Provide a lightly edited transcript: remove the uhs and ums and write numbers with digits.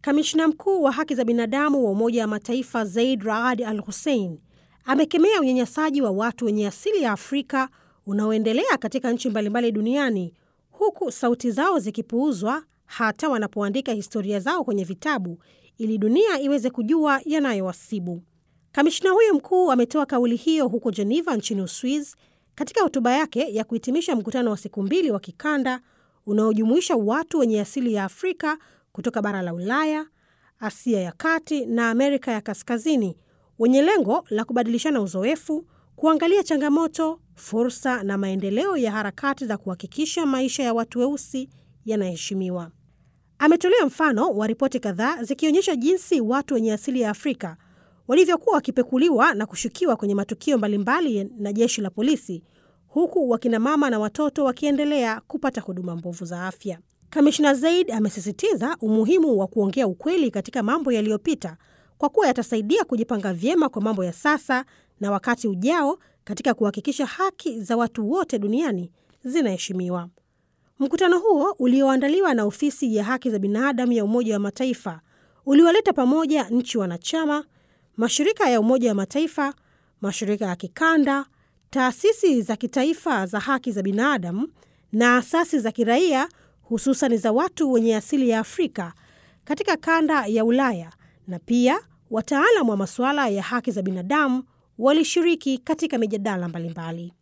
Kamishna mkuu wa haki za binadamu wa Umoja wa Mataifa Zeid Ra'ad Al Hussein amekemea unyanyasaji wa watu wenye asili ya Afrika unaoendelea katika nchi mbalimbali duniani, huku sauti zao zikipuuzwa hata wanapoandika historia zao kwenye vitabu ili dunia iweze kujua yanayowasibu. Kamishna huyo mkuu ametoa kauli hiyo huko Geneva nchini Uswizi katika hotuba yake ya kuhitimisha mkutano wa siku 2 wa kikanda unaojumuisha watu wenye asili ya Afrika kutoka bara la Ulaya, Asia ya Kati na Amerika ya Kaskazini, wenye lengo la kubadilishana uzoefu, kuangalia changamoto, fursa na maendeleo ya harakati za kuhakikisha maisha ya watu weusi yanaheshimiwa. Ametolea mfano wa ripoti kadhaa zikionyesha jinsi watu wenye asili ya Afrika walivyokuwa wakipekuliwa na kushukiwa kwenye matukio mbalimbali na jeshi la polisi, huku wakina mama na watoto wakiendelea kupata huduma mbovu za afya. Kamishna Zeid amesisitiza umuhimu wa kuongea ukweli katika mambo yaliyopita kwa kuwa yatasaidia kujipanga vyema kwa mambo ya sasa na wakati ujao katika kuhakikisha haki za watu wote duniani zinaheshimiwa. Mkutano huo ulioandaliwa na Ofisi ya Haki za Binadamu ya Umoja wa Mataifa uliwaleta pamoja nchi wanachama, mashirika ya Umoja wa Mataifa, mashirika ya kikanda, taasisi za kitaifa za haki za binadamu na asasi za kiraia, hususan za watu wenye asili ya Afrika katika kanda ya Ulaya, na pia wataalamu wa masuala ya haki za binadamu walishiriki katika mijadala mbalimbali.